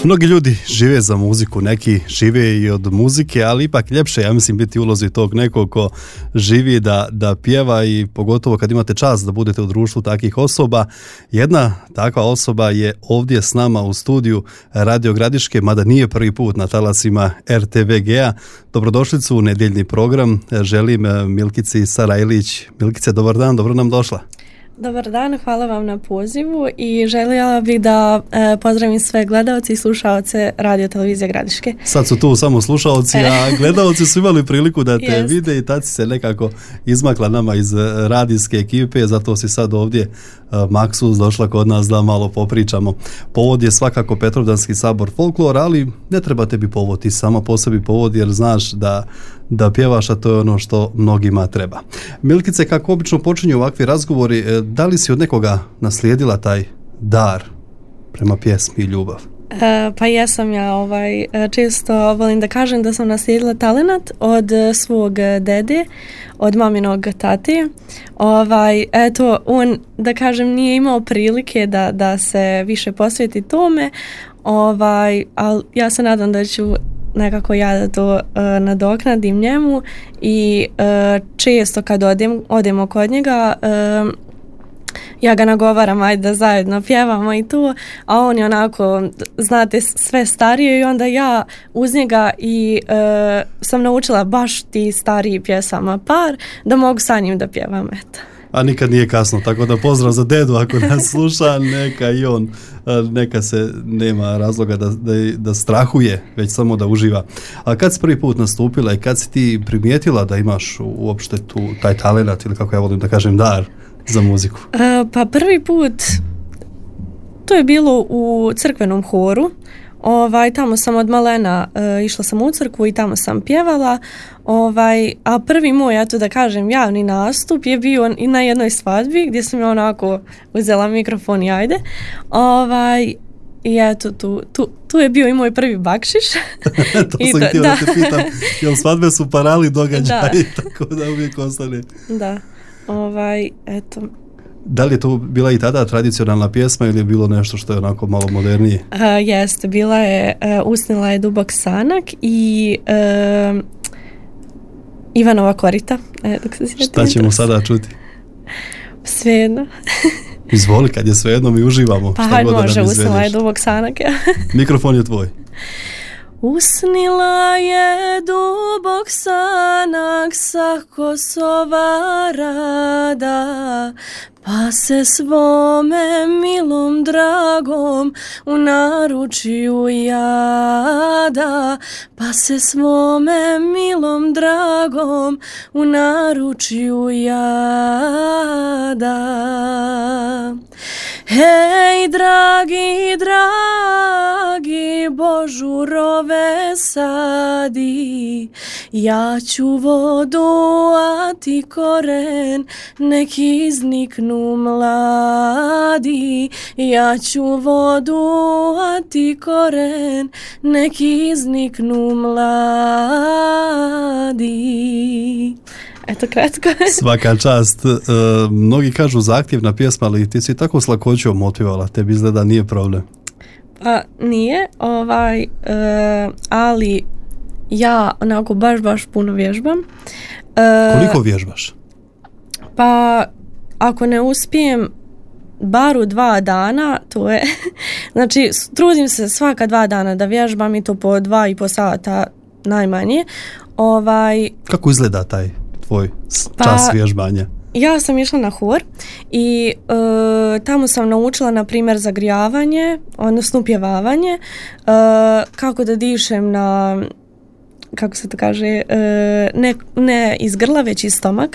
Mnogi ljudi žive za muziku, neki žive i od muzike, ali ipak ljepše, ja mislim, biti u ulozi tog nekog ko živi da pjeva i pogotovo kad imate čast da budete u društvu takvih osoba. Jedna takva osoba je ovdje s nama u studiju Radio Gradiške, mada nije prvi put na talasima RTVG-a. Dobrodošlicu u nedjeljni program. Želim Milkici Sarajlić. Milkice, dobar dan, dobro nam došla. Dobar dan, hvala vam na pozivu i željela bih da pozdravim sve gledalce i slušalce Radio Televizije Gradiške. Sad su tu samo slušalci, a gledalci su imali priliku da te vide i tad si se nekako izmakla nama iz radijske ekipe, zato si sad ovdje Maksus došla kod nas da malo popričamo. Povod je svakako Petrovdanski sabor folklor, ali ne treba tebi povod, ti sama po sebi povod jer znaš da pjevaš, a to je ono što mnogima treba. Milkice, kako obično počinju ovakvi razgovori, da li si od nekoga naslijedila taj dar prema pjesmi i ljubav? Pa jesam ja, često volim da kažem da sam naslijedila talenat od svog dede, od maminog tate. Eto, on, da kažem, nije imao prilike da se više posveti tome, ali ja se nadam da ću nekako ja da to nadoknadim njemu i često kad odemo kod njega, ja ga nagovaram, ajde da zajedno pjevamo i to, a on je onako, znate, sve starije i onda ja uz njega i sam naučila baš ti stariji pjesama par, da mogu sa njim da pjevam, eto. A nikad nije kasno, tako da pozdrav za dedu ako nas sluša, neka i on, neka se nema razloga da strahuje, već samo da uživa. A kad si prvi put nastupila i kad si ti primijetila da imaš uopšte taj talent ili kako ja volim da kažem dar za muziku? Pa prvi put to je bilo u crkvenom horu. Tamo sam od malena išla sam u crkvu i tamo sam pjevala. A prvi moj, eto da kažem, javni nastup je bio i na jednoj svadbi gdje sam ja onako uzela mikrofon i ajde. I eto, tu je bio i moj prvi bakšiš. To sam htjela da te pitam, jer svadbe su parali događaji, tako da uvijek ostane. Da, eto. Da li je to bila i tada tradicionalna pjesma ili je bilo nešto što je onako malo modernije? Jeste, bila je Usnila je dubok sanak i Ivanova korita. Šta ćemo sada čuti? Svejedno. Izvoli, kad je svejedno mi uživamo. Pa hajde, može, Usnila je dubok sanak. Mikrofon je tvoj. Usnila je dubok sanak sa Kosova rada, pa se svome milom dragom u naručju jada, pa se svome milom dragom u naručju jada. Hej, dragi, dragi, božurove sadi, ja ću vodu, a ti koren, nek izniknu mladi. Ja ću vodu, a ti koren, nek izniknu mladi. Eto, kratko. Svaka čast. Mnogi kažu zahtjevna pjesma, ali ti si tako s lakoćom otpjevala, tebi izgleda nije problem. Pa nije, ali ja onako baš puno vježbam. Koliko vježbaš? Pa ako ne uspijem bar u 2 dana, to je, znači trudim se svaka 2 dana da vježbam i to po 2,5 sata najmanje. Kako izgleda taj tvoj čas vježbanja? Ja sam išla na hor i tamo sam naučila, na primjer, zagrijavanje, odnosno pjevavanje, kako da dišem na, kako se to kaže, ne iz grla, već iz stomaka.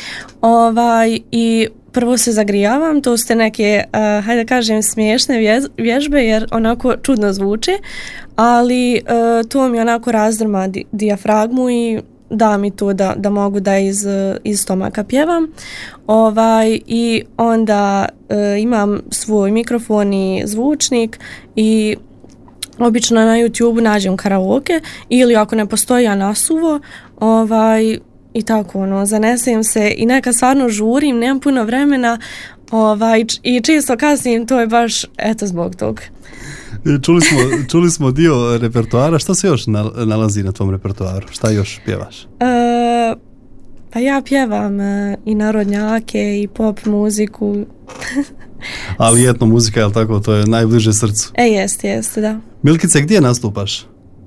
I prvo se zagrijavam, to ste neke, hajde da kažem, smiješne vježbe jer onako čudno zvuči, ali to mi onako razdrma dijafragmu i da mi to da mogu da iz stomaka pjevam. I onda imam svoj mikrofon i zvučnik i obično na YouTube nađem karaoke ili ako ne postoji ja nasuvo, i tako zanesem se i neka stvarno žurim, nemam puno vremena i često kasnim, to je baš eto zbog tog. Čuli smo dio repertoara. Šta se još nalazi na tvom repertoaru? Šta još pjevaš? Pa ja pjevam i narodnjake i pop muziku. Ali etno muzika, jel tako? To je najbliže srcu. Jeste, da. Milkice, gdje nastupaš?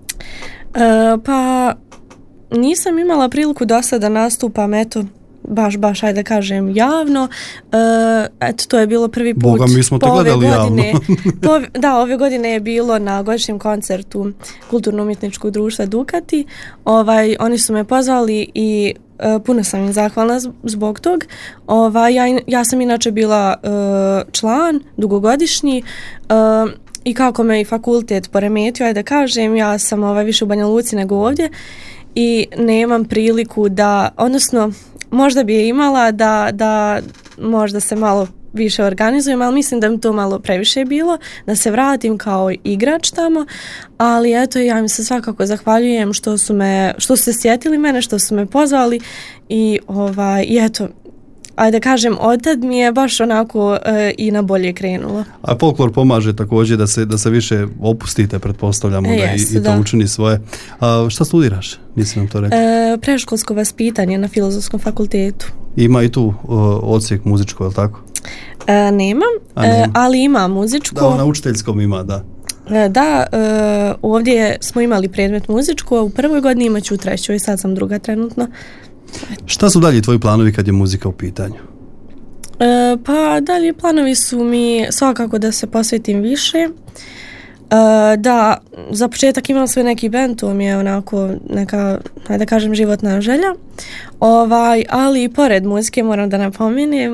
Pa nisam imala priliku do sada da nastupam, eto, baš, ajde kažem, javno. Eto, to je bilo prvi put. Boga, mi smo te gledali javno. Da, ove godine je bilo na godišnjem koncertu Kulturno-umjetničkog društva Dukati. Oni su me pozvali i puno sam im zahvalna zbog tog. Ja sam inače bila član, dugogodišnji, i kako me i fakultet poremetio, ajde kažem, ja sam više u Banja Luci nego ovdje i nemam priliku da, odnosno možda bi je imala da možda se malo više organizujem, ali mislim da mi to malo previše bilo, da se vratim kao igrač tamo, ali eto, ja im se svakako zahvaljujem što su se sjetili mene, što su me pozvali i eto, ajde kažem, od tad mi je baš onako i na bolje krenulo. A folklor pomaže također da se više opustite, pretpostavljamo, i to učini svoje. Šta studiraš? Nisam nam to rekao. Predškolsko vaspitanje na Filozofskom fakultetu. Ima i tu odsjek muzičko, je li tako? Nemam, ali ima muzičko. Da, na učiteljskom ima, da. Da, ovdje smo imali predmet muzičko, u prvoj godini imaću u trećoj, sad sam druga trenutno. Šta su dalje tvoji planovi kad je muzika u pitanju? Pa dalje planovi su mi svakako da se posvetim više. Da, za početak imam svoj neki band, to mi je onako neka, da kažem, životna želja. Ali pored muzike moram da napomenem,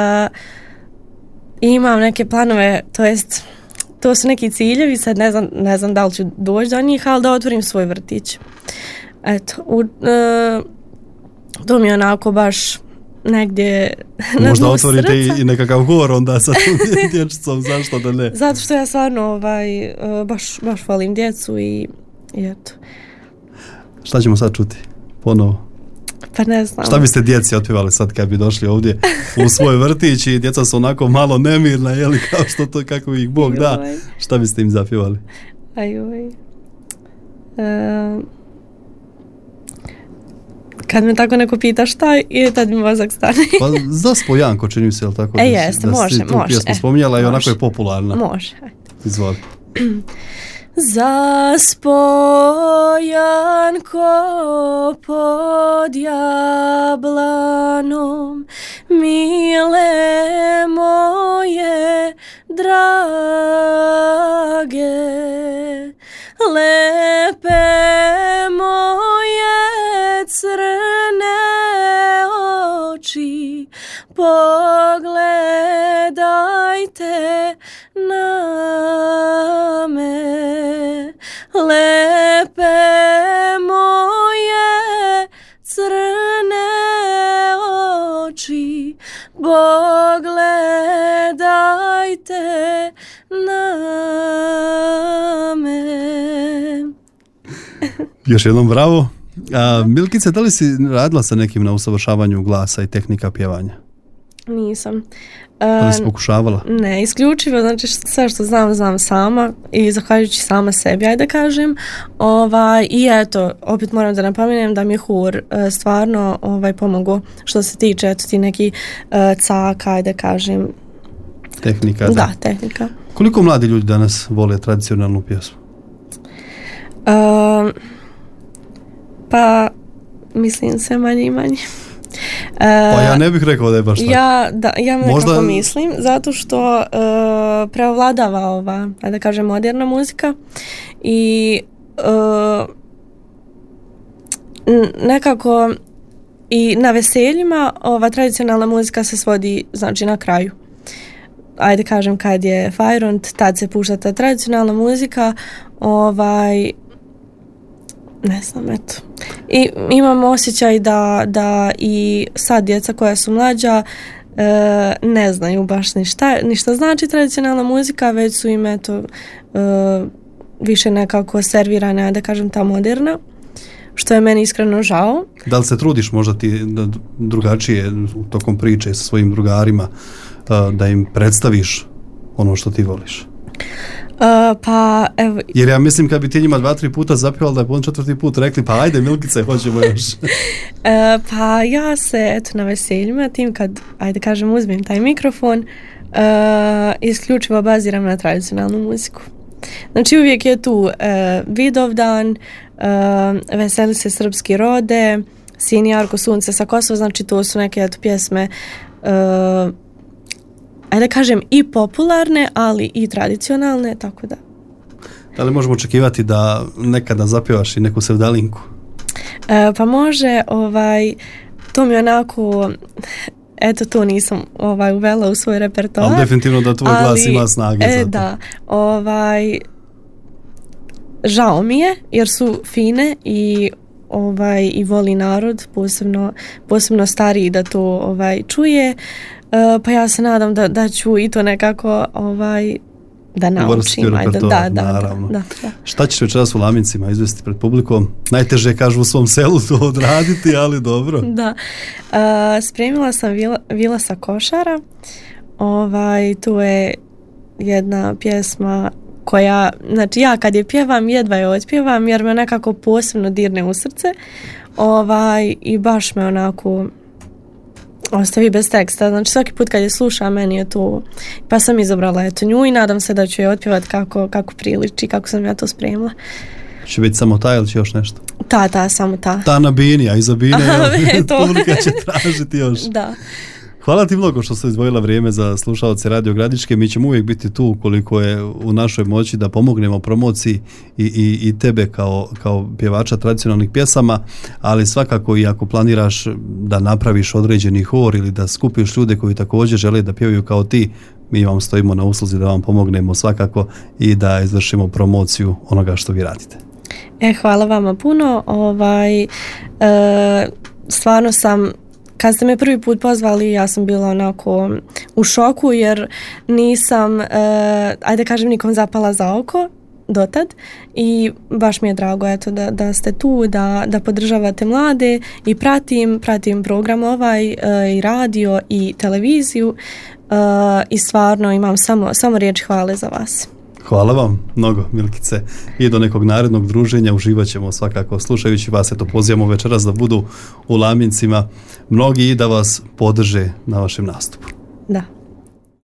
imam neke planove, to su neki ciljevi, sad ne znam da li ću doći do njih, ali da otvorim svoj vrtić. Eto, to mi je onako baš negdje na možda dnu otvorite srca. I nekakav hor onda sa tom dječicom, zašto da ne? Zato što ja stvarno baš volim djecu i eto. Šta ćemo sad čuti? Ponovo? Pa ne znam. Šta biste djeci otpjevali sad kad bi došli ovdje u svoj vrtić i djeca su onako malo nemirna, jeli, kao što to, kako ih Bog da. Šta biste im zapjevali? Kad me tako neko pita šta je, tad mi mozak stane. Pa Zaspo Janko, čini mi se, jel tako? Jeste, može. Tu pjesmu spominjala i onako je popularna. Može. Izvoli. Zaspo Janko pod jablanom, mile moje drage, lepe moje crne oči, pogledajte na me. Lepe moje crne oči, pogledajte na me. Još jednom bravo. Milkice, da li si radila sa nekim na usavršavanju glasa i tehnika pjevanja? Nisam. Da li si pokušavala? Ne, isključivo, znači sve što znam sama i zahvaljujući sama sebi, ajde kažem. I eto, opet moram da napomenem da mi je hor stvarno pomogao što se tiče eto ti neki caka, ajde kažem. Tehnika, da. Da, tehnika. Koliko mladi ljudi danas vole tradicionalnu pjesmu? Pa, mislim sve manje i manje. Pa ja ne bih rekao da je baš tako. Ja nekako mislim, zato što preovladava ova, da kažem, moderna muzika i nekako i na veseljima ova tradicionalna muzika se svodi, znači, na kraju. Ajde kažem, kad je fajront, tad se pušta ta tradicionalna muzika, ne znam, eto. I imam osjećaj da i sad djeca koja su mlađa ne znaju baš ništa znači tradicionalna muzika, već su im eto više nekako servirane, da kažem, ta moderna, što je meni iskreno žao. Da li se trudiš možda ti drugačije tokom priče sa svojim drugarima da im predstaviš ono što ti voliš? Pa evo... Jer ja mislim kad bi ti njima 2-3 puta zapjevali da je on 4. put rekli pa ajde Milkice, hoćemo još. Pa ja se eto na veseljima tim kad, ajde kažem, uzmem taj mikrofon, isključivo baziram na tradicionalnu muziku. Znači uvijek je tu Vidovdan, Veseli se srpski rode, Sin jarko sunce sa Kosova, znači to su neke eto pjesme ajde kažem i popularne, ali i tradicionalne, tako da. Da li možemo očekivati da nekada zapjevaš i neku sevdalinku? Pa može, to mi onako, eto to nisam uvela u svoj repertoar. Ali definitivno da tvoj glas ima snage za to. Da, žao mi je jer su fine i voli narod, posebno stariji da to čuje. Pa ja se nadam da ću i to nekako da naučim. Naravno. Da. Šta ćeš večeras u Lamincima izvesti pred publikom? Najteže kažu u svom selu to odraditi, ali dobro. Da. Spremila sam Vila sa Košara. Tu je jedna pjesma koja, znači ja kad je pjevam, jedva je otpjevam jer me nekako posebno dirne u srce. I baš me onako ostavi bez teksta. Znači svaki put kad je slušam, meni je to, pa sam izabrala eto nju i nadam se da ću je otpjevati kako priliči, kako sam ja to spremila. Će biti samo ta ili će još nešto? Ta, samo ta. Ta na bini, a iza bine publika će tražiti još. Da. Hvala ti mnogo što ste izdvojila vrijeme za slušalce Radio Gradiške. Mi ćemo uvijek biti tu koliko je u našoj moći da pomognemo promociji i tebe kao pjevača tradicionalnih pjesama, ali svakako i ako planiraš da napraviš određeni hor ili da skupiš ljude koji također žele da pjevaju kao ti, mi vam stojimo na usluzi da vam pomognemo svakako i da izvršimo promociju onoga što vi radite. Hvala vama puno. Stvarno sam, kad ste me prvi put pozvali, ja sam bila onako u šoku jer nisam, ajde kažem, nikom zapala za oko dotad i baš mi je drago eto da ste tu, da podržavate mlade i pratim program i radio i televiziju i stvarno imam samo riječ hvale za vas. Hvala vam mnogo, Milkice, i do nekog narednog druženja. Uživat ćemo svakako slušajući vas. Eto, pozivamo večeras da budu u Lamincima mnogi i da vas podrže na vašem nastupu. Da.